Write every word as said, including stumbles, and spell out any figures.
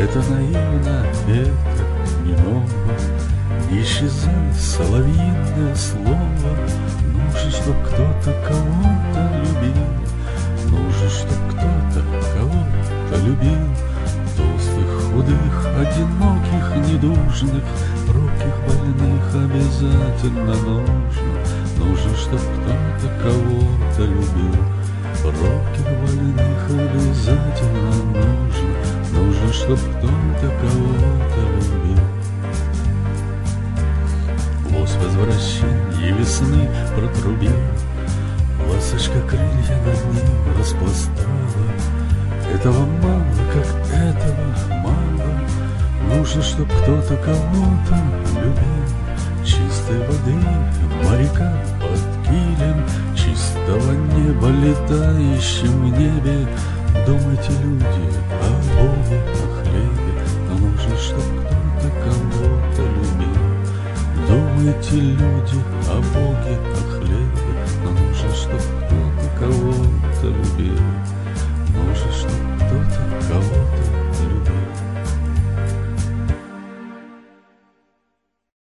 Это наивно, это не ново. Исчезает соловьиное слово. Нужно, чтоб кто-то кого-то любил. Нужно, чтоб кто-то кого-то любил. Толстых, худых, одиноких, недужных, робких, больных обязательно нужно. Нужно, чтоб кто-то кого-то любил. Робких, больных обязательно нужно. Нужно, чтоб кто-то кого-то любил. Лось возвращенье весны протрубил. Ласточка крылья над ним распластала. Этого мало, как этого мало. Нужно, чтоб кто-то кого-то любил. Чистой воды моряка под килем, чистого неба летающим в небе. Думайте, люди, о Боге, о хлебе. Но нужно, чтоб кто-то кого-то любил. Думайте, люди, о Боге, о хлебе. Но нужно, чтоб